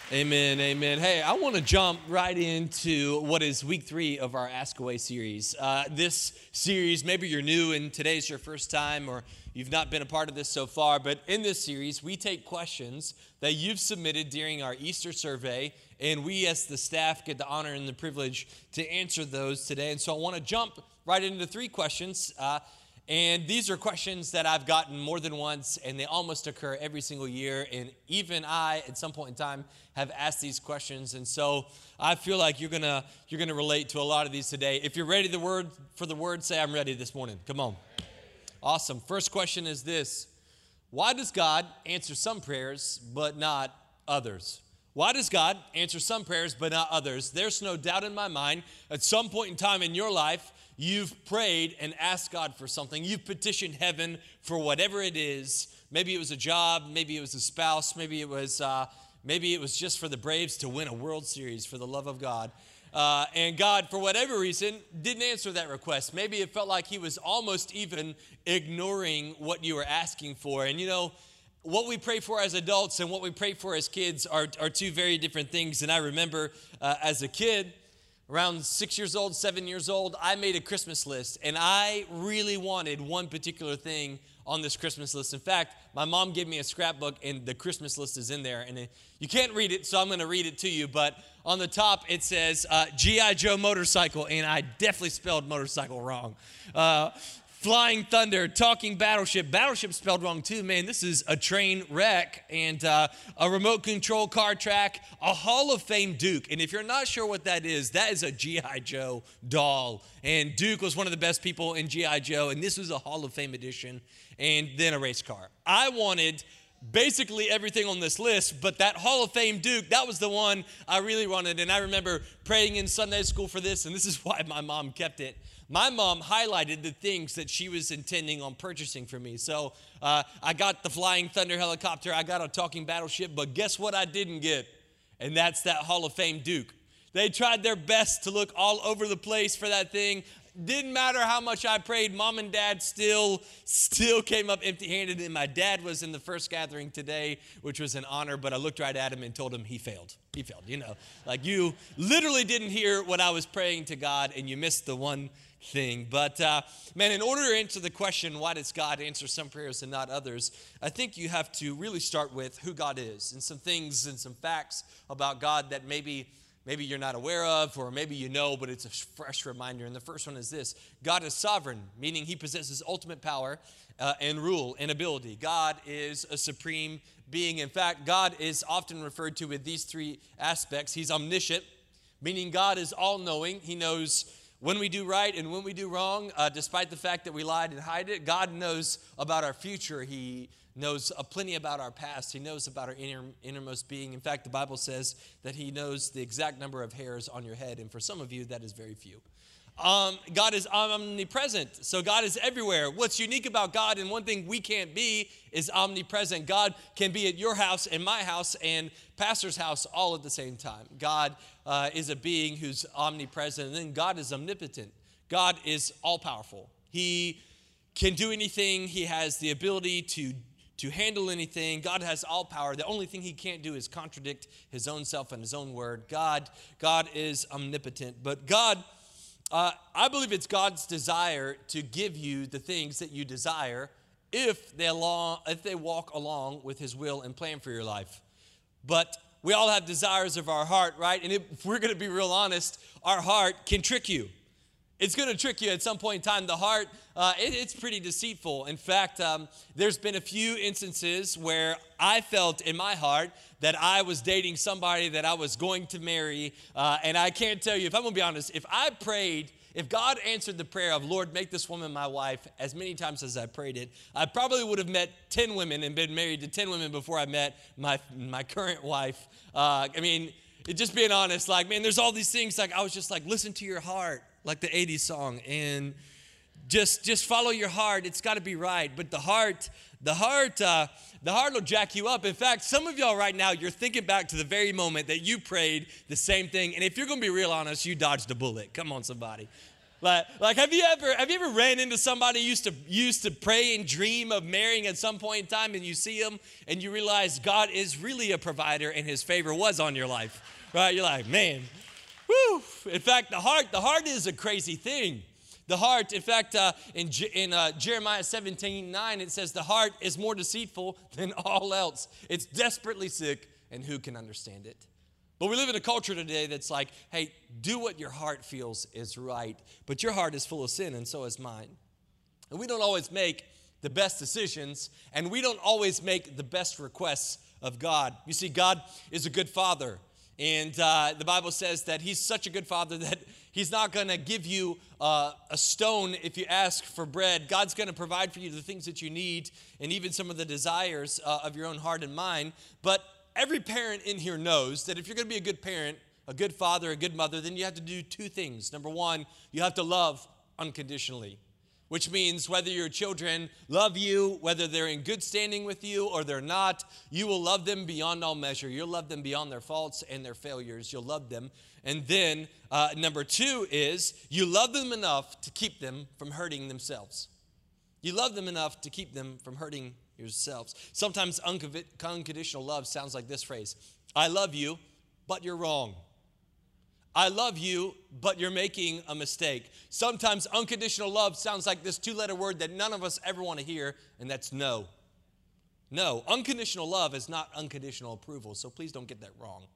Amen, amen. Hey, I want to jump right into what is week 3 of our Ask Away series. This series, maybe you're new and today's your first time or you've not been a part of this so far, but in this series, we take questions that you've submitted during our Easter survey, and we as the staff get the honor and the privilege to answer those today. And so I want to jump right into 3 questions. And these are questions that I've gotten more than once, and they almost occur every single year. And even I, at some point in time, have asked these questions. And so I feel like you're gonna relate to a lot of these today. If you're ready for the word, say, I'm ready this morning. Come on. Awesome. First question is this. Why does God answer some prayers but not others? Why does God answer some prayers but not others? There's no doubt in my mind, at some point in time in your life, you've prayed and asked God for something. You've petitioned heaven for whatever it is. Maybe it was a job. Maybe it was a spouse. Maybe it was just for the Braves to win a World Series for the love of God. And God, for whatever reason, didn't answer that request. Maybe it felt like he was almost even ignoring what you were asking for. And you know, what we pray for as adults and what we pray for as kids are two very different things. And I remember as a kid, around 6 years old, 7 years old, I made a Christmas list, and I really wanted one particular thing on this Christmas list. In fact, my mom gave me a scrapbook, and the Christmas list is in there. And you can't read it, so I'm going to read it to you. But on the top, it says G.I. Joe motorcycle, and I definitely spelled motorcycle wrong. Flying Thunder, Talking Battleship. Battleship spelled wrong too, man. This is a train wreck, and a remote control car track, a Hall of Fame Duke. And if you're not sure what that is a G.I. Joe doll. And Duke was one of the best people in G.I. Joe, and this was a Hall of Fame edition, and then a race car. I wanted basically everything on this list, but that Hall of Fame Duke, that was the one I really wanted. And I remember praying in Sunday school for this, and this is why my mom kept it. My mom highlighted the things that she was intending on purchasing for me. So I got the Flying Thunder helicopter, I got a Talking Battleship, but guess what I didn't get? And that's that Hall of Fame Duke. They tried their best to look all over the place for that thing. Didn't matter how much I prayed, Mom and Dad still came up empty-handed. And my dad was in the first gathering today, which was an honor, but I looked right at him and told him he failed. He failed, you know. Like, you literally didn't hear what I was praying to God, and you missed the one thing. But man, in order to answer the question, why does God answer some prayers and not others, I think you have to really start with who God is and some things and some facts about God that maybe you're not aware of, or maybe you know, but it's a fresh reminder. And the first one is this. God is sovereign, meaning he possesses ultimate power and rule and ability. God is a supreme being. In fact, God is often referred to with these 3 aspects. He's omniscient, meaning God is all-knowing. He knows when we do right and when we do wrong, despite the fact that we lied and hide it. God knows about our future. He knows plenty about our past. He knows about our innermost being. In fact, the Bible says that he knows the exact number of hairs on your head. And for some of you, that is very few. God is omnipresent, so God is everywhere. What's unique about God, and one thing we can't be, is omnipresent. God can be at your house and my house and pastor's house all at the same time. God is a being who's omnipresent, and then God is omnipotent. God is all-powerful. He can do anything. He has the ability to handle anything. God has all power. The only thing he can't do is contradict his own self and his own word. God is omnipotent, but God, I believe it's God's desire to give you the things that you desire if they walk along with his will and plan for your life. But we all have desires of our heart, right? And if we're going to be real honest, our heart can trick you. It's going to trick you at some point in time. The heart, it's pretty deceitful. In fact, there's been a few instances where I felt in my heart that I was dating somebody that I was going to marry. And I can't tell you, if I'm going to be honest, if God answered the prayer of, Lord, make this woman my wife, as many times as I prayed it, I probably would have met 10 women and been married to 10 women before I met my current wife. Just being honest, like, man, there's all these things. Like, I was just like, listen to your heart, like the 80s song, and just follow your heart. It's got to be right. But the heart will jack you up. In fact, some of y'all right now, you're thinking back to the very moment that you prayed the same thing. And if you're going to be real honest, you dodged a bullet. Come on, somebody. Like have you ever ran into somebody who used to pray and dream of marrying at some point in time, and you see them and you realize God is really a provider and his favor was on your life, right? You're like, man, whew. In fact, the heart is a crazy thing. The heart, in fact, in Jeremiah 17:9, it says the heart is more deceitful than all else. It's desperately sick, and who can understand it? But we live in a culture today that's like, hey, do what your heart feels is right. But your heart is full of sin, and so is mine. And we don't always make the best decisions, and we don't always make the best requests of God. You see, God is a good father. And the Bible says that he's such a good father that he's not going to give you a stone if you ask for bread. God's going to provide for you the things that you need and even some of the desires of your own heart and mind. But every parent in here knows that if you're going to be a good parent, a good father, a good mother, then you have to do two things. Number one, you have to love unconditionally, which means whether your children love you, whether they're in good standing with you or they're not, you will love them beyond all measure. You'll love them beyond their faults and their failures. You'll love them. And then number two is you love them enough to keep them from hurting themselves. You love them enough to keep them from hurting yourselves. Sometimes unconditional love sounds like this phrase: I love you, but you're wrong. I love you, but you're making a mistake. Sometimes unconditional love sounds like this two-letter word that none of us ever want to hear, and that's no. No, unconditional love is not unconditional approval, so please don't get that wrong.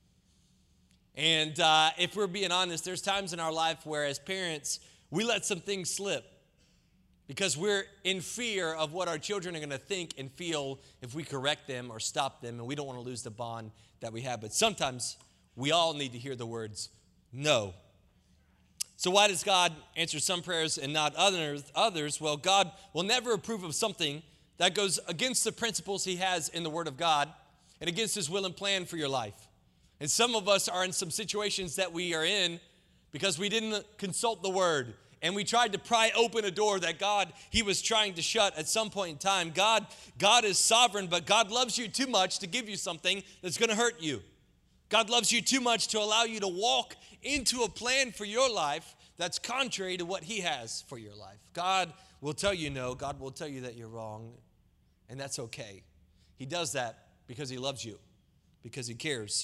And if we're being honest, there's times in our life where as parents, we let some things slip because we're in fear of what our children are going to think and feel if we correct them or stop them, and we don't want to lose the bond that we have. But sometimes we all need to hear the words no. So why does God answer some prayers and not others? Well, God will never approve of something that goes against the principles he has in the Word of God and against his will and plan for your life. And some of us are in some situations that we are in because we didn't consult the Word. And we tried to pry open a door that God, he was trying to shut at some point in time. God is sovereign, but God loves you too much to give you something that's going to hurt you. God loves you too much to allow you to walk into a plan for your life that's contrary to what he has for your life. God will tell you no. God will tell you that you're wrong, and that's okay. He does that because he loves you, because he cares.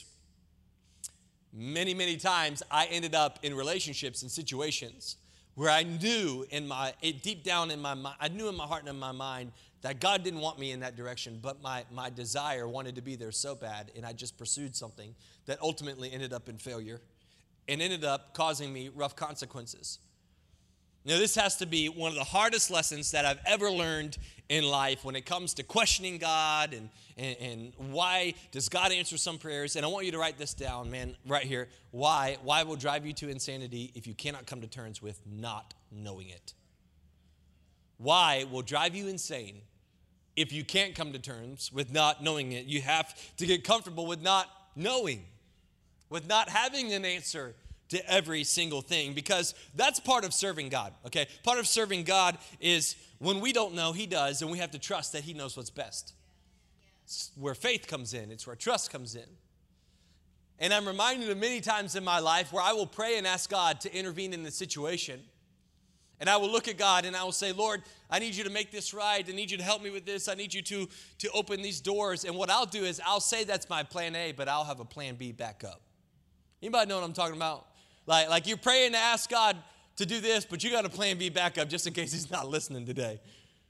Many, many times I ended up in relationships and situations where I knew deep down in my mind, I knew in my heart and in my mind that God didn't want me in that direction, but my desire wanted to be there so bad, and I just pursued something that ultimately ended up in failure and ended up causing me rough consequences. Now, this has to be one of the hardest lessons that I've ever learned in life when it comes to questioning God and why does God answer some prayers. And I want you to write this down, man, right here. Why will drive you to insanity if you cannot come to terms with not knowing it? Why will drive you insane if you can't come to terms with not knowing it? You have to get comfortable with not knowing, with not having an answer to every single thing, because that's part of serving God, okay? Part of serving God is when we don't know, he does, and we have to trust that he knows what's best. It's where faith comes in. It's where trust comes in. And I'm reminded of many times in my life where I will pray and ask God to intervene in the situation. And I will look at God and I will say, Lord, I need you to make this right. I need you to help me with this. I need you to open these doors. And what I'll do is I'll say that's my plan A, but I'll have a plan B back up. Anybody know what I'm talking about? Like you're praying to ask God to do this, but you got a plan B backup just in case he's not listening today.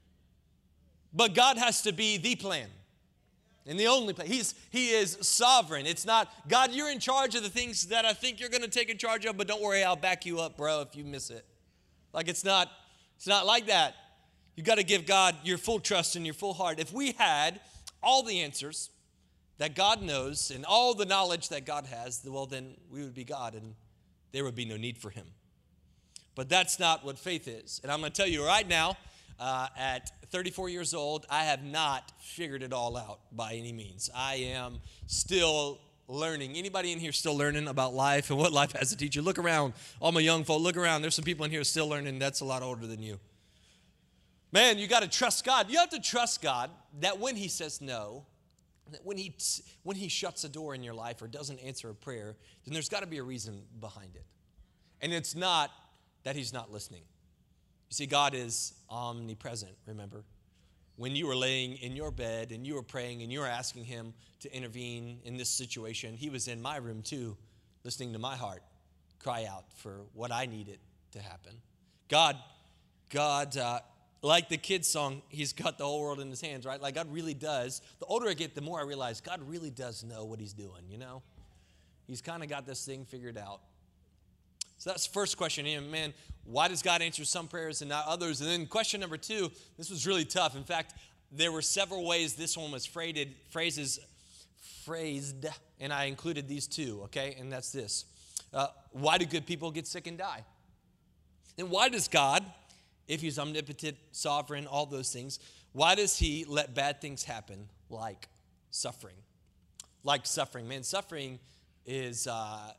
But God has to be the plan and the only plan. He is sovereign. It's not, God, you're in charge of the things that I think you're going to take in charge of, but don't worry, I'll back you up, bro, if you miss it. Like it's not like that. You got to give God your full trust and your full heart. If we had all the answers that God knows and all the knowledge that God has, well, then we would be God and there would be no need for him. But that's not what faith is. And I'm going to tell you right now, at 34 years old, I have not figured it all out by any means. I am still learning. Anybody in here still learning about life and what life has to teach you? Look around. All my young folk, look around. There's some people in here still learning. That's a lot older than you. Man, you got to trust God. You have to trust God that when he says no, that when he shuts a door in your life or doesn't answer a prayer, then there's got to be a reason behind it. And it's not that he's not listening. You see, God is omnipresent, remember? When you were laying in your bed and you were praying and you were asking him to intervene in this situation, he was in my room too, listening to my heart cry out for what I needed to happen. God, like the kids' song, he's got the whole world in his hands, right? Like God really does. The older I get, the more I realize God really does know what he's doing, you know? He's kind of got this thing figured out. So that's the first question. Man, why does God answer some prayers and not others? And then question number 2, this was really tough. In fact, there were several ways this one was phrased, and I included these 2, okay? And that's this. Why do good people get sick and die? And why does God, if he's omnipotent, sovereign, all those things, why does he let bad things happen like suffering? Like suffering. Man, suffering is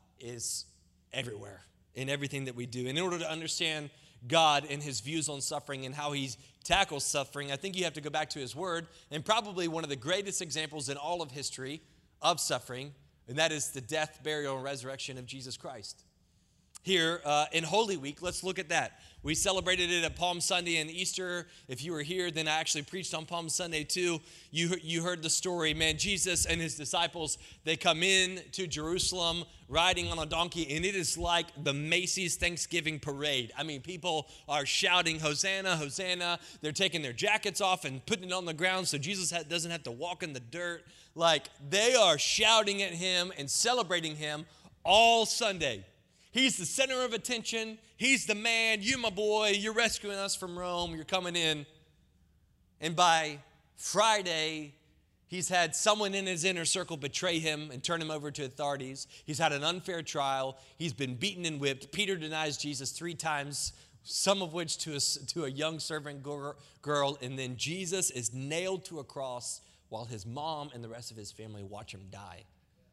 everywhere in everything that we do. And in order to understand God and his views on suffering and how he tackles suffering, I think you have to go back to his word, and probably one of the greatest examples in all of history of suffering, and that is the death, burial, and resurrection of Jesus Christ. Here in Holy Week, let's look at that. We celebrated it at Palm Sunday and Easter. If you were here, then I actually preached on Palm Sunday too. You heard the story. Man, Jesus and his disciples, they come in to Jerusalem riding on a donkey, and it is like the Macy's Thanksgiving parade. I mean, people are shouting, Hosanna, Hosanna. They're taking their jackets off and putting it on the ground so Jesus doesn't have to walk in the dirt. Like, they are shouting at him and celebrating him all Sunday. He's the center of attention. He's the man. You, my boy, you're rescuing us from Rome. You're coming in. And by Friday, he's had someone in his inner circle betray him and turn him over to authorities. He's had an unfair trial. He's been beaten and whipped. Peter denies Jesus 3 times, some of which to a young servant girl. And then Jesus is nailed to a cross while his mom and the rest of his family watch him die.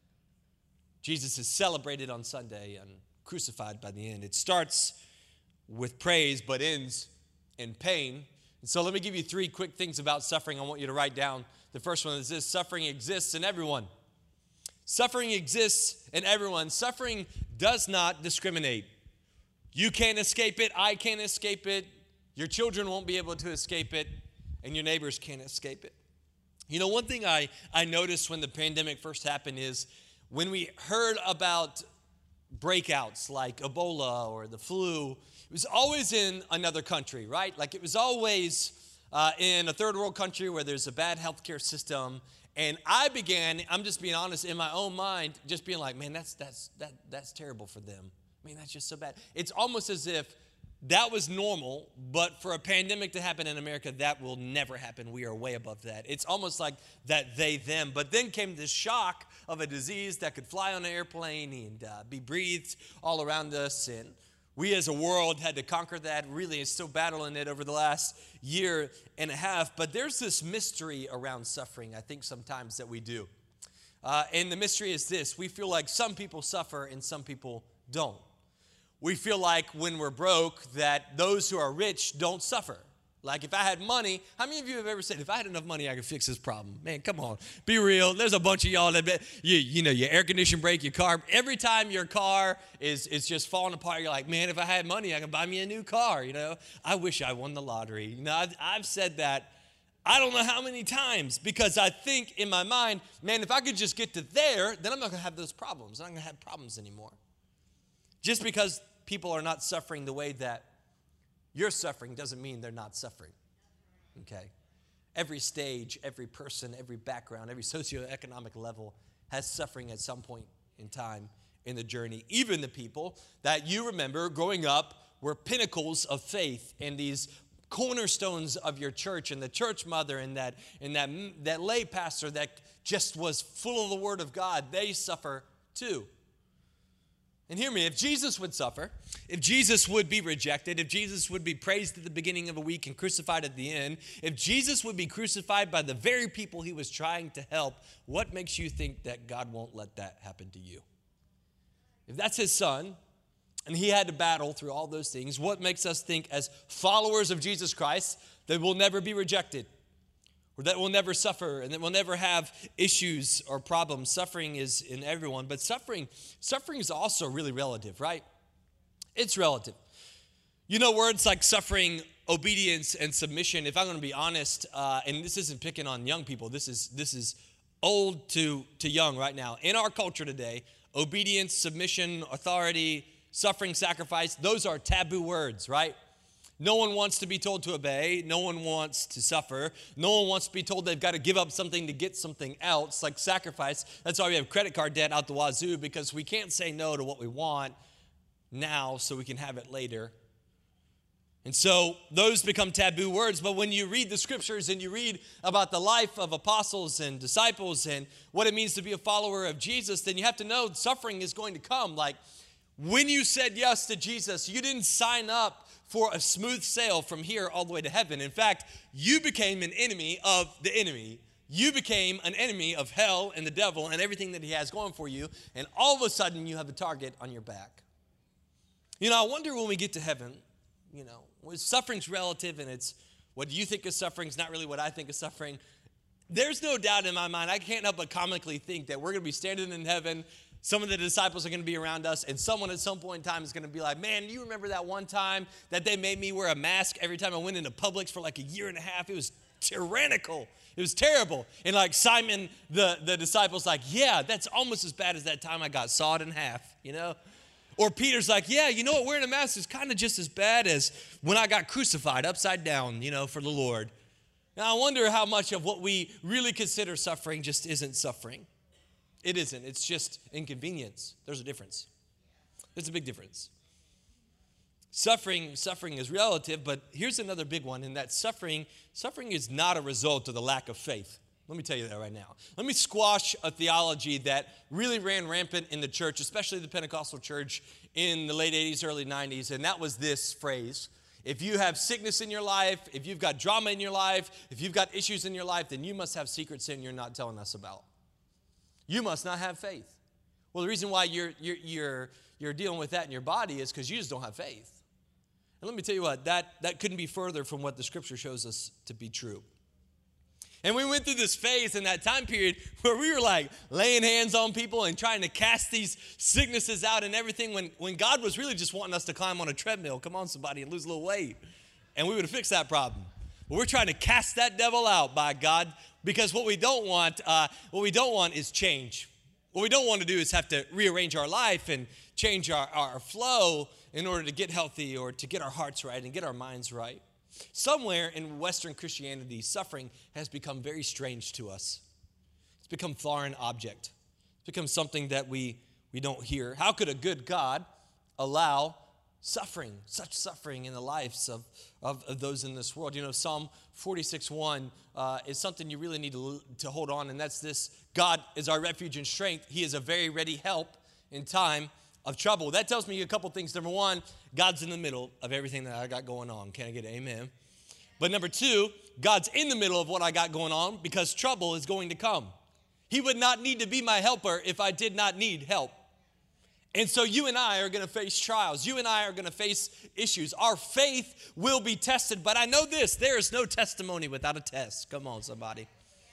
Jesus is celebrated on Sunday and crucified by the end. It starts with praise but ends in pain. And so let me give you 3 quick things about suffering I want you to write down. The first one is this: suffering exists in everyone. Suffering exists in everyone. Suffering does not discriminate. You can't escape it. I can't escape it. Your children won't be able to escape it. And your neighbors can't escape it. You know, one thing I noticed when the pandemic first happened is when we heard about breakouts like Ebola or the flu, it was always in another country, right? Like it was always in a third world country where there's a bad healthcare system. And I'm just being honest, in my own mind, just being like, man, that's terrible for them. I mean, that's just so bad. It's almost as if that was normal, but for a pandemic to happen in America, that will never happen. We are way above that. It's almost like that they, them. But then came this shock of a disease that could fly on an airplane and be breathed all around us. And we as a world had to conquer that. Really, is still battling it over the last year and a half. But there's this mystery around suffering, I think, sometimes that we do. And the mystery is this: we feel like some people suffer and some people don't. We feel like when we're broke that those who are rich don't suffer. Like if I had money, how many of you have ever said, if I had enough money, I could fix this problem? Man, come on, be real. There's a bunch of y'all that, you know, your air conditioner break, your car, every time your car is just falling apart, you're like, man, if I had money, I could buy me a new car, you know. I wish I won the lottery. You know, I've said that I don't know how many times because I think in my mind, man, if I could just get to there, then I'm not going to have those problems. I'm not going to have problems anymore. Just because people are not suffering the way that you're suffering doesn't mean they're not suffering, okay? Every stage, every person, every background, every socioeconomic level has suffering at some point in time in the journey. Even the people that you remember growing up were pinnacles of faith and these cornerstones of your church, and the church mother and that lay pastor that just was full of the word of God, they suffer too. And hear me, if Jesus would suffer, if Jesus would be rejected, if Jesus would be praised at the beginning of a week and crucified at the end, if Jesus would be crucified by the very people he was trying to help, what makes you think that God won't let that happen to you? If that's his son, and he had to battle through all those things, what makes us think as followers of Jesus Christ that we'll never be rejected? Or that we'll never suffer and that we'll never have issues or problems. Suffering is in everyone, but suffering is also really relative, right? It's relative. You know, words like suffering, obedience, and submission, if I'm going to be honest, and this isn't picking on young people, this is old to young right now. In our culture today, obedience, submission, authority, suffering, sacrifice, those are taboo words, right? No one wants to be told to obey. No one wants to suffer. No one wants to be told they've got to give up something to get something else, like sacrifice. That's why we have credit card debt out the wazoo, because we can't say no to what we want now so we can have it later. And so those become taboo words, but when you read the scriptures and you read about the life of apostles and disciples and what it means to be a follower of Jesus, then you have to know suffering is going to come. Like when you said yes to Jesus, you didn't sign up for a smooth sail from here all the way to heaven. In fact, you became an enemy of the enemy. You became an enemy of hell and the devil and everything that he has going for you, and all of a sudden you have a target on your back. You know, I wonder when we get to heaven, you know, suffering's relative, and it's what you think is suffering is not really what I think is suffering. There's no doubt in my mind, I can't help but comically think that we're going to be standing in heaven. Some of the disciples are going to be around us, and someone at some point in time is going to be like, man, you remember that one time that they made me wear a mask every time I went into Publix for like a year and a half? It was tyrannical. It was terrible. And like Simon, the disciple's like, yeah, that's almost as bad as that time I got sawed in half, you know? Or Peter's like, yeah, you know what, wearing a mask is kind of just as bad as when I got crucified upside down, you know, for the Lord. Now, I wonder how much of what we really consider suffering just isn't suffering. It isn't. It's just inconvenience. There's a difference. There's a big difference. Suffering is relative, but here's another big one, in that suffering is not a result of the lack of faith. Let me tell you that right now. Let me squash a theology that really ran rampant in the church, especially the Pentecostal church in the late 80s, early 90s, and that was this phrase: if you have sickness in your life, if you've got drama in your life, if you've got issues in your life, then you must have secret sin you're not telling us about. You must not have faith. Well, the reason why you're dealing with that in your body is because you just don't have faith. And let me tell you what, that couldn't be further from what the scripture shows us to be true. And we went through this phase in that time period where we were like laying hands on people and trying to cast these sicknesses out and everything, when God was really just wanting us to climb on a treadmill, come on somebody, and lose a little weight. And we would have fixed that problem. But we're trying to cast that devil out by God, because what we don't want is change. What we don't want to do is have to rearrange our life and change our flow in order to get healthy or to get our hearts right and get our minds right. Somewhere in Western Christianity, suffering has become very strange to us. It's become foreign object. It's become something that we don't hear. How could a good God allow such suffering in the lives of those in this world? You know, Psalm 46:1 is something you really need to hold on, and that's this: God is our refuge and strength. He is a very ready help in time of trouble. That tells me a couple things. Number one, God's in the middle of everything that I got going on. Can I get an amen? But number two, God's in the middle of what I got going on because trouble is going to come. He would not need to be my helper if I did not need help. And so you and I are going to face trials. You and I are going to face issues. Our faith will be tested. But I know this: there is no testimony without a test. Come on, somebody.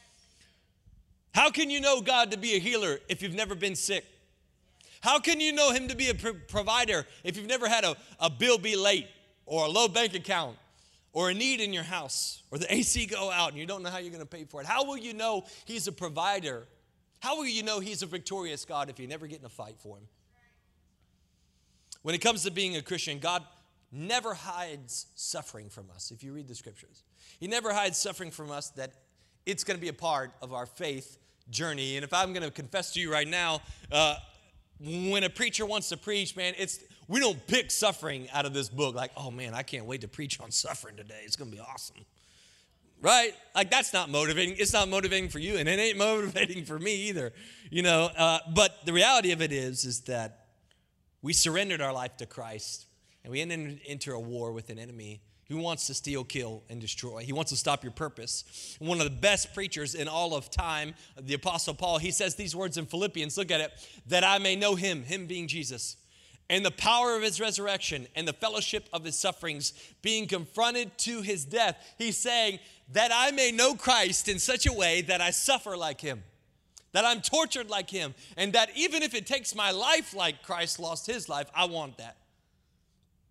How can you know God to be a healer if you've never been sick? How can you know him to be a provider if you've never had a bill be late, or a low bank account, or a need in your house, or the AC go out and you don't know how you're going to pay for it? How will you know he's a provider? How will you know he's a victorious God if you never get in a fight for him? When it comes to being a Christian, God never hides suffering from us. If you read the scriptures, he never hides suffering from us, that it's going to be a part of our faith journey. And if I'm going to confess to you right now, when a preacher wants to preach, man, we don't pick suffering out of this book like, oh man, I can't wait to preach on suffering today. It's going to be awesome. Right? Like, that's not motivating. It's not motivating for you, and it ain't motivating for me either. You know, but the reality of it is that we surrendered our life to Christ, and we entered into a war with an enemy who wants to steal, kill, and destroy. He wants to stop your purpose. One of the best preachers in all of time, the Apostle Paul, he says these words in Philippians, look at it: that I may know him being Jesus, and the power of his resurrection and the fellowship of his sufferings, being confronted to his death. He's saying that I may know Christ in such a way that I suffer like him, that I'm tortured like him, and that even if it takes my life like Christ lost his life, I want that.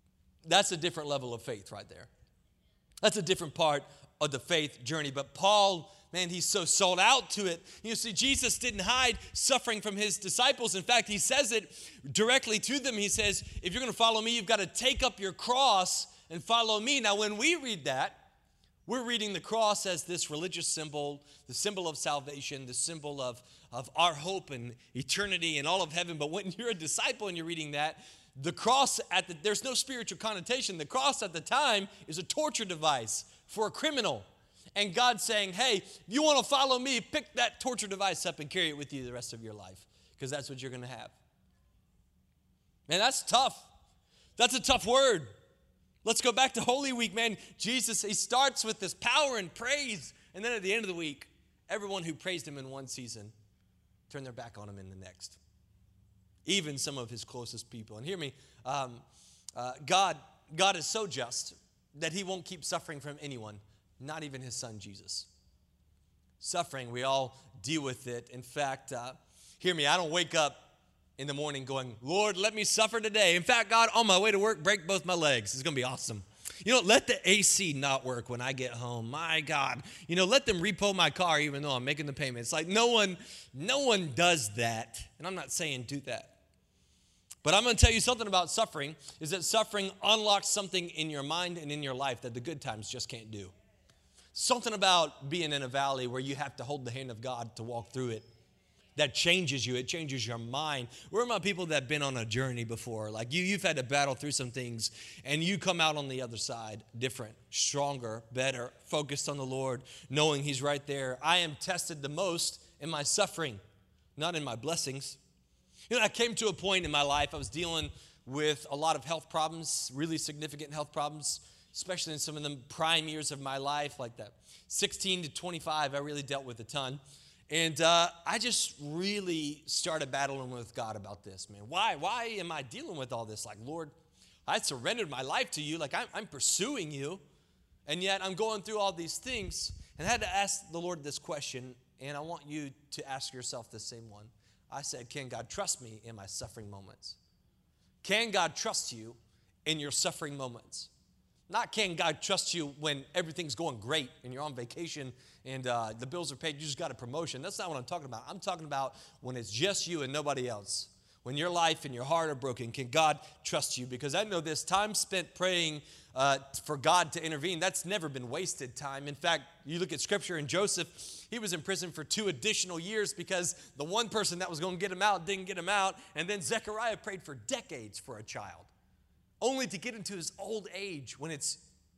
That's a different level of faith right there. That's a different part of the faith journey. But Paul, man, he's so sold out to it. You see, Jesus didn't hide suffering from his disciples. In fact, he says it directly to them. He says, if you're going to follow me, you've got to take up your cross and follow me. Now, when we read that, we're reading the cross as this religious symbol, the symbol of salvation, the symbol of our hope and eternity and all of heaven. But when you're a disciple and you're reading that, the cross, there's no spiritual connotation. The cross at the time is a torture device for a criminal. And God's saying, hey, if you want to follow me, pick that torture device up and carry it with you the rest of your life, because that's what you're going to have. Man, that's tough. That's a tough word. Let's go back to Holy Week, man. Jesus, he starts with this power and praise, and then at the end of the week, everyone who praised him in one season turned their back on him in the next. Even some of his closest people. And hear me, God is so just that he won't keep suffering from anyone, not even his son Jesus. Suffering, we all deal with it. In fact, hear me, I don't wake up in the morning going, Lord, let me suffer today. In fact, God, on my way to work, break both my legs. It's going to be awesome. Let the AC not work when I get home. My God. Let them repo my car even though I'm making the payment. It's like no one does that. And I'm not saying do that. But I'm going to tell you something about suffering, is that suffering unlocks something in your mind and in your life that the good times just can't do. Something about being in a valley where you have to hold the hand of God to walk through it. That changes you. It changes your mind. Where are my people that have been on a journey before? Like you've had to battle through some things, and you come out on the other side different, stronger, better, focused on the Lord, knowing he's right there. I am tested the most in my suffering, not in my blessings. I came to a point in my life, I was dealing with a lot of health problems, really significant health problems, especially in some of the prime years of my life, like that 16 to 25, I really dealt with a ton. And I just really started battling with God about this, man. Why am I dealing with all this? Like, Lord, I surrendered my life to you. Like, I'm pursuing you. And yet I'm going through all these things. And I had to ask the Lord this question, and I want you to ask yourself the same one. I said, can God trust me in my suffering moments? Can God trust you in your suffering moments? Not can God trust you when everything's going great and you're on vacation and the bills are paid, you just got a promotion. That's not what I'm talking about. I'm talking about when it's just you and nobody else. When your life and your heart are broken, can God trust you? Because I know this time spent praying for God to intervene, that's never been wasted time. In fact, you look at Scripture, and Joseph, he was in prison for 2 additional years because the one person that was going to get him out didn't get him out. And then Zechariah prayed for decades for a child, only to get into his old age when it's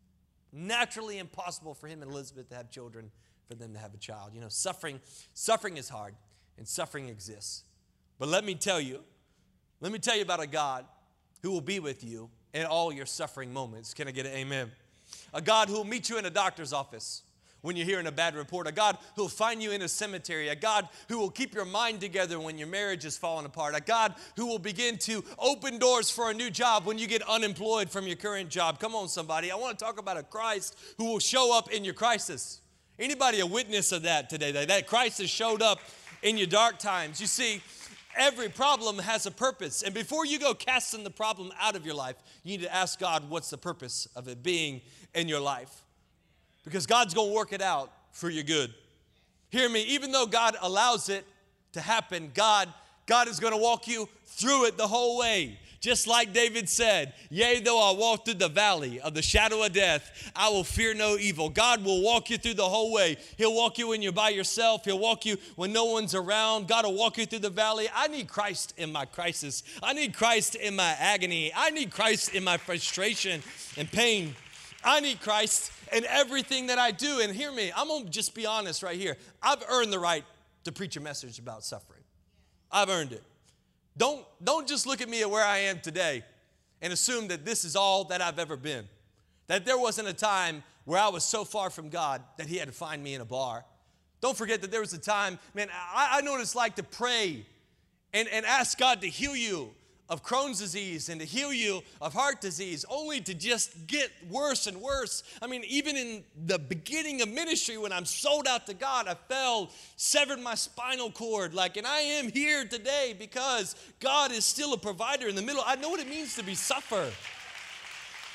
naturally impossible for him and Elizabeth to have children, for them to have a child. Suffering is hard, and suffering exists. But let me tell you about a God who will be with you in all your suffering moments. Can I get an amen? A God who will meet you in a doctor's office when you're hearing a bad report. A God who will find you in a cemetery. A God who will keep your mind together when your marriage is falling apart. A God who will begin to open doors for a new job when you get unemployed from your current job. Come on, somebody. I want to talk about a Christ who will show up in your crisis. Anybody a witness of that today? That Christ has showed up in your dark times. You see, every problem has a purpose. And before you go casting the problem out of your life, you need to ask God, what's the purpose of it being in your life? Because God's going to work it out for your good. Hear me, even though God allows it to happen, God is going to walk you through it the whole way. Just like David said, yea, though I walk through the valley of the shadow of death, I will fear no evil. God will walk you through the whole way. He'll walk you when you're by yourself. He'll walk you when no one's around. God will walk you through the valley. I need Christ in my crisis. I need Christ in my agony. I need Christ in my frustration and pain. I need Christ in everything that I do. And hear me, I'm going to just be honest right here. I've earned the right to preach a message about suffering. I've earned it. Don't just look at me at where I am today and assume that this is all that I've ever been. That there wasn't a time where I was so far from God that he had to find me in a bar. Don't forget that there was a time, man, I know what it's like to pray and ask God to heal you of Crohn's disease and to heal you of heart disease, only to just get worse and worse. I mean, even in the beginning of ministry, when I'm sold out to God, I fell, severed my spinal cord, and I am here today because God is still a provider in the middle. I know what it means to be suffer.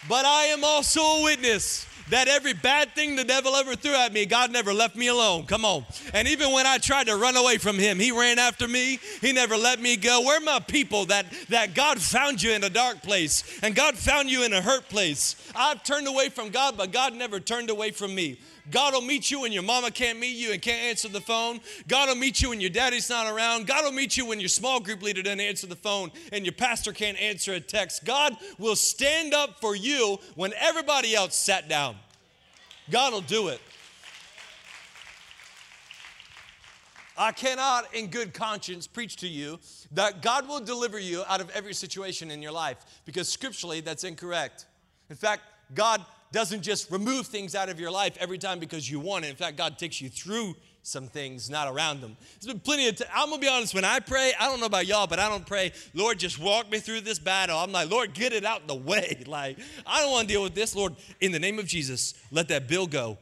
But I am also a witness that every bad thing the devil ever threw at me, God never left me alone. Come on. And even when I tried to run away from him, he ran after me. He never let me go. Where are my people that God found you in a dark place and God found you in a hurt place? I've turned away from God, but God never turned away from me. God will meet you when your mama can't meet you and can't answer the phone. God will meet you when your daddy's not around. God will meet you when your small group leader doesn't answer the phone and your pastor can't answer a text. God will stand up for you when everybody else sat down. God will do it. I cannot in good conscience preach to you that God will deliver you out of every situation in your life, because scripturally that's incorrect. In fact, God doesn't just remove things out of your life every time because you want it. In fact, God takes you through some things, not around them. There's been plenty of time. I'm going to be honest, when I pray, I don't know about y'all, but I don't pray, Lord, just walk me through this battle. I'm like, Lord, get it out the way. Like, I don't want to deal with this. Lord, in the name of Jesus, let that bill go.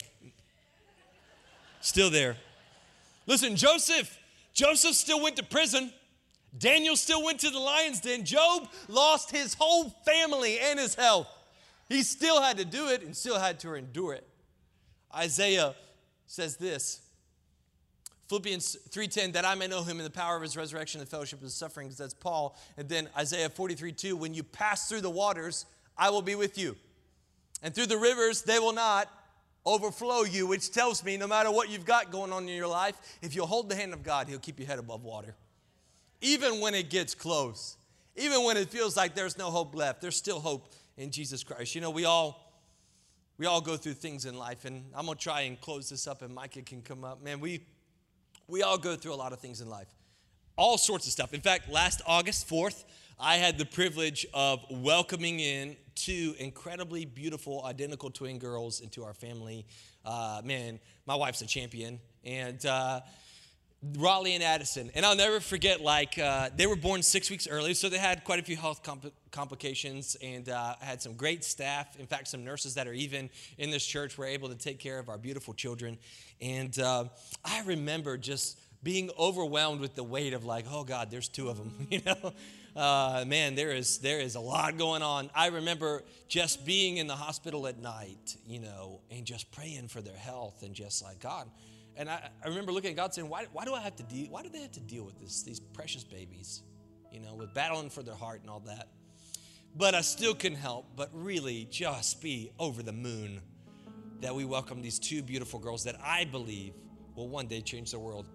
Still there. Listen, Joseph still went to prison. Daniel still went to the lion's den. Job lost his whole family and his health. He still had to do it and still had to endure it. Isaiah says this, Philippians 3:10, that I may know him in the power of his resurrection and fellowship of his sufferings. That's Paul. And then Isaiah 43:2, when you pass through the waters, I will be with you. And through the rivers, they will not overflow you, which tells me no matter what you've got going on in your life, if you'll hold the hand of God, he'll keep your head above water. Even when it gets close, even when it feels like there's no hope left, there's still hope in Jesus Christ. You know, we all go through things in life, and I'm going to try and close this up, and Micah can come up. Man, we all go through a lot of things in life, all sorts of stuff. In fact, last August 4th, I had the privilege of welcoming in two incredibly beautiful identical twin girls into our family. Man, my wife's a champion, and Raleigh and Addison. And I'll never forget, they were born 6 weeks early, so they had quite a few health complications, and I had some great staff. In fact, some nurses that are even in this church were able to take care of our beautiful children. And I remember just being overwhelmed with the weight of oh God, there's two of them, you know. Man, there is a lot going on. I remember just being in the hospital at night, you know, and just praying for their health and just God. And I remember looking at God saying, why do they have to deal with these precious babies, you know, with battling for their heart and all that. But I still couldn't help but really just be over the moon that we welcome these two beautiful girls that I believe will one day change the world.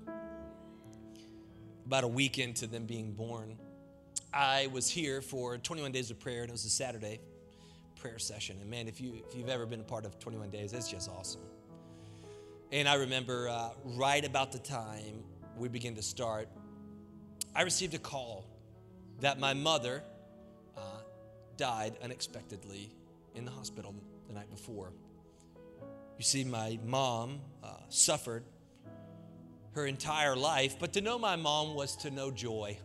About a week into them being born, I was here for 21 days of prayer, and it was a Saturday prayer session. And man, if you've ever been a part of 21 days, it's just awesome. And I remember right about the time we began to start, I received a call that my mother died unexpectedly in the hospital the night before. You see, my mom suffered her entire life, but to know my mom was to know joy.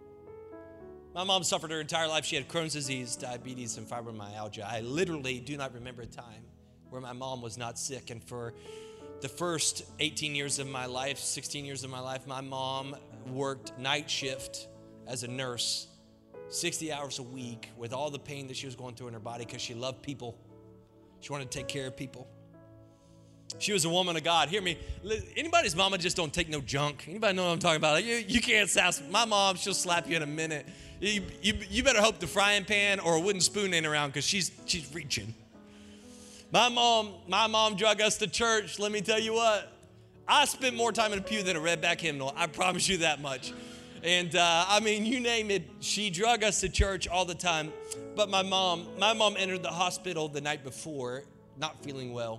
My mom suffered her entire life. She had Crohn's disease, diabetes, and fibromyalgia. I literally do not remember a time where my mom was not sick. And for the first 18 years of my life, 16 years of my life, my mom worked night shift as a nurse, 60 hours a week, with all the pain that she was going through in her body, because she loved people. She wanted to take care of people. She was a woman of God. Hear me. Anybody's mama just don't take no junk. Anybody know what I'm talking about? You can't sass. My mom, she'll slap you in a minute. You better hope the frying pan or a wooden spoon ain't around, because she's reaching. My mom drug us to church. Let me tell you what. I spent more time in a pew than a redback hymnal. I promise you that much. And you name it, she drug us to church all the time. But my mom entered the hospital the night before, not feeling well.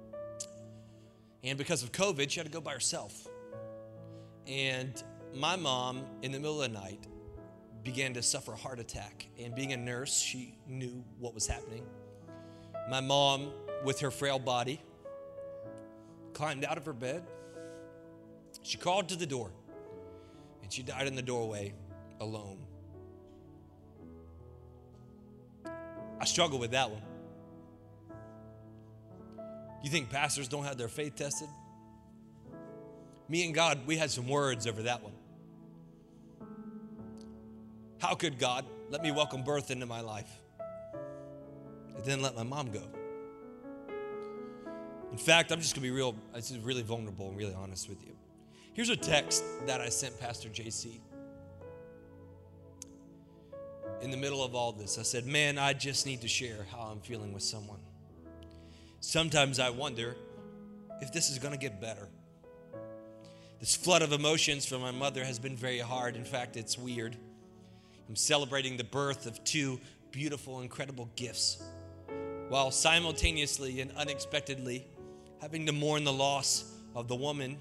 And because of COVID, she had to go by herself. And my mom, in the middle of the night, began to suffer a heart attack. And being a nurse, she knew what was happening. My mom, with her frail body, climbed out of her bed. She crawled to the door, and she died in the doorway alone. I struggle with that one. You think pastors don't have their faith tested? Me and God, we had some words over that one. How could God let me welcome birth into my life? It didn't let my mom go. In fact, I'm just going to be really vulnerable and really honest with you. Here's a text that I sent Pastor JC. In the middle of all this, I said, man, I just need to share how I'm feeling with someone. Sometimes I wonder if this is going to get better. This flood of emotions from my mother has been very hard. In fact, it's weird. I'm celebrating the birth of two beautiful, incredible gifts, while simultaneously and unexpectedly having to mourn the loss of the woman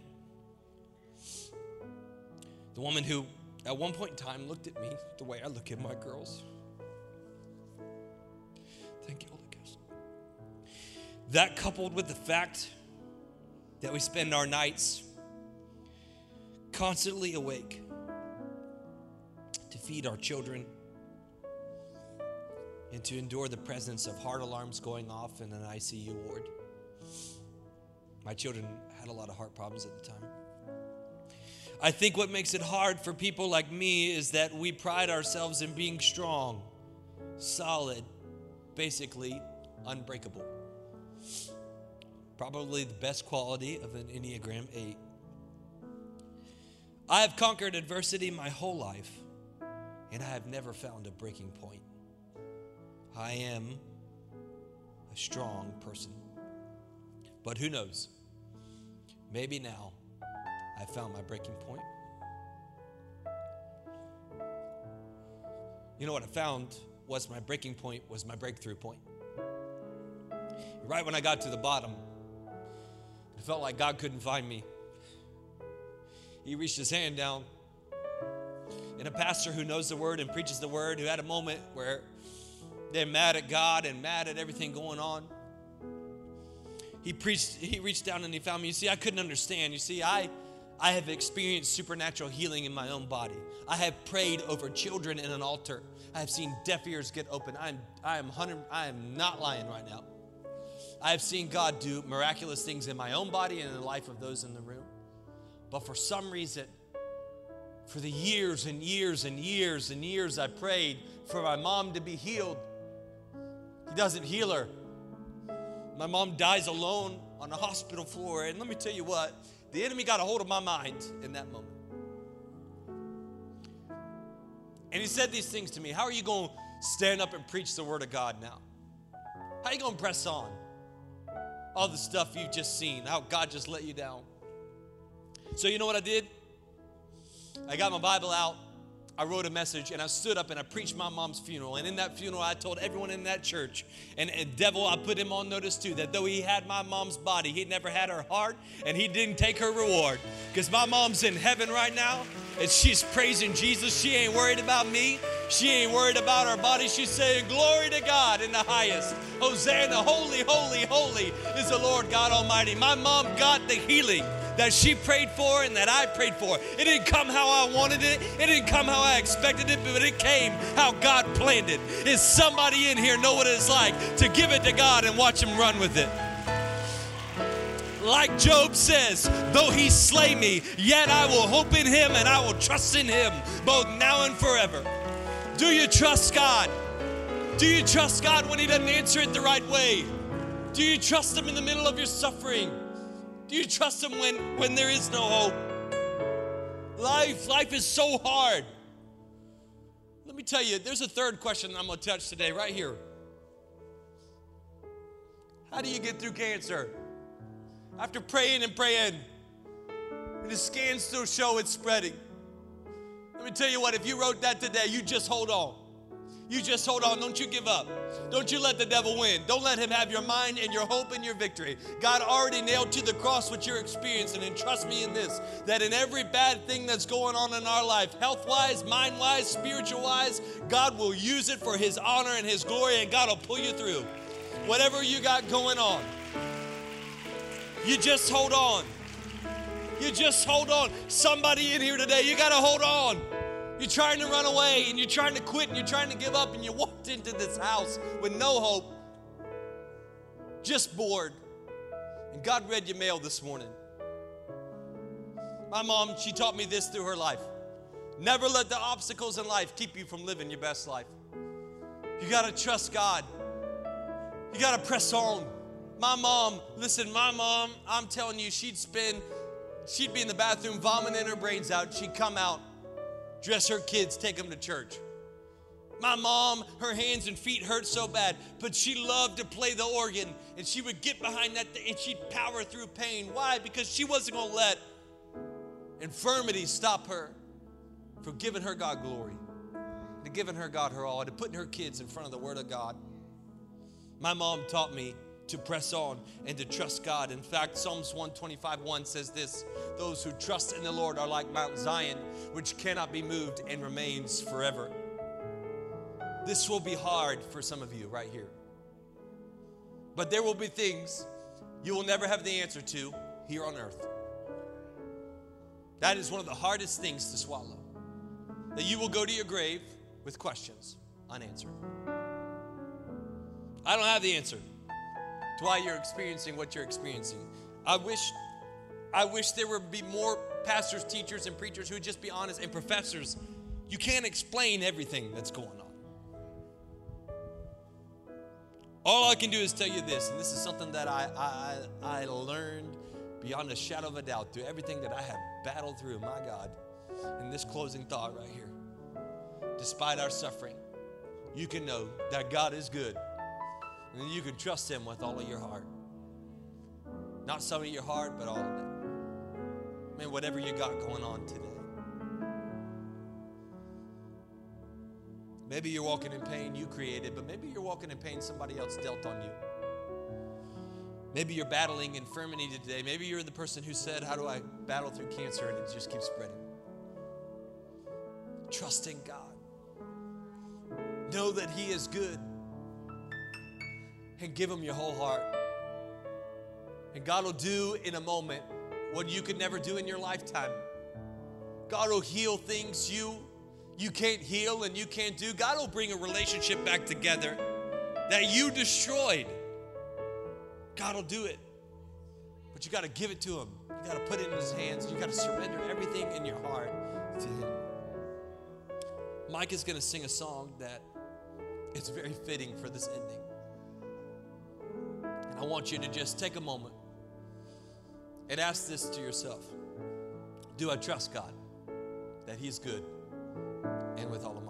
who at one point in time looked at me the way I look at my girls. Thank you, Holy Ghost. That, coupled with the fact that we spend our nights constantly awake to feed our children and to endure the presence of heart alarms going off in an ICU ward. My children had a lot of heart problems at the time. I think what makes it hard for people like me is that we pride ourselves in being strong, solid, basically unbreakable. Probably the best quality of an Enneagram 8. I have conquered adversity my whole life, and I have never found a breaking point. I am a strong person. But who knows? Maybe now I found my breaking point. You know what I found was my breaking point was my breakthrough point. Right when I got to the bottom, it felt like God couldn't find me. He reached his hand down, and a pastor who knows the word and preaches the word, who had a moment where they're mad at God and mad at everything going on, he reached down and he found me. You see, I couldn't understand. You see, I have experienced supernatural healing in my own body. I have prayed over children in an altar. I have seen deaf ears get open. I am not lying right now. I have seen God do miraculous things in my own body and in the life of those in the room. But for some reason, for the years and years and years and years I prayed for my mom to be healed, he doesn't heal her. My mom dies alone on a hospital floor. And let me tell you what, the enemy got a hold of my mind in that moment. And he said these things to me. How are you going to stand up and preach the word of God now? How are you going to press on? All the stuff you've just seen, how God just let you down. So you know what I did? I got my Bible out. I wrote a message, and I stood up and I preached my mom's funeral. And in that funeral, I told everyone in that church, and devil, I put him on notice too, that though he had my mom's body, he never had her heart, and he didn't take her reward. Because my mom's in heaven right now, and she's praising Jesus. She ain't worried about me. She ain't worried about her body. She's saying, glory to God in the highest. Hosanna, holy, holy, holy is the Lord God Almighty. My mom got the healing that she prayed for and that I prayed for. It didn't come how I wanted it. It didn't come how I expected it, but it came how God planned it. Is somebody in here know what it's like to give it to God and watch him run with it? Like Job says, though he slay me, yet I will hope in him and I will trust in him both now and forever. Do you trust God? Do you trust God when he doesn't answer it the right way? Do you trust him in the middle of your suffering? Do you trust him when there is no hope? Life is so hard. Let me tell you, there's a third question I'm going to touch today right here. How do you get through cancer? After praying and praying, and the scans still show it's spreading. Let me tell you what, if you wrote that today, you just hold on. You just hold on. Don't you give up. Don't you let the devil win. Don't let him have your mind and your hope and your victory. God already nailed to the cross what you're experiencing. And trust me in this, that in every bad thing that's going on in our life, health-wise, mind-wise, spiritual-wise, God will use it for his honor and his glory, and God will pull you through. Whatever you got going on, you just hold on. You just hold on. Somebody in here today, you got to hold on. You're trying to run away, and you're trying to quit, and you're trying to give up, and you walked into this house with no hope, just bored. And God read your mail this morning. My mom, she taught me this through her life. Never let the obstacles in life keep you from living your best life. You got to trust God. You got to press on. My mom, I'm telling you, she'd be in the bathroom vomiting her brains out. She'd come out, dress her kids, take them to church. My mom, her hands and feet hurt so bad, but she loved to play the organ, and she would get behind that thing, and she'd power through pain. Why? Because she wasn't going to let infirmity stop her from giving her God glory, to giving her God her all, and to putting her kids in front of the Word of God. My mom taught me to press on and to trust God. In fact, Psalms 125:1 says this: those who trust in the Lord are like Mount Zion, which cannot be moved and remains forever. This will be hard for some of you right here. But there will be things you will never have the answer to here on earth. That is one of the hardest things to swallow. That you will go to your grave with questions unanswered. I don't have the answer to why you're experiencing what you're experiencing. I wish there would be more pastors, teachers, and preachers who would just be honest, and professors. You can't explain everything that's going on. All I can do is tell you this, and this is something that I learned beyond a shadow of a doubt through everything that I have battled through, my God, in this closing thought right here. Despite our suffering, you can know that God is good, and you can trust Him with all of your heart. Not some of your heart, but all of it. Man, whatever you got going on today. Maybe you're walking in pain you created, but maybe you're walking in pain somebody else dealt on you. Maybe you're battling infirmity today. Maybe you're the person who said, how do I battle through cancer, and it just keeps spreading. Trust in God. Know that He is good. And give Him your whole heart. And God will do in a moment what you could never do in your lifetime. God will heal things you can't heal and you can't do. God will bring a relationship back together that you destroyed. God will do it. But you got to give it to Him. You got to put it in His hands. You got to surrender everything in your heart to Him. Mike is going to sing a song that is very fitting for this ending. And I want you to just take a moment and ask this to yourself. Do I trust God that He's good and with all of my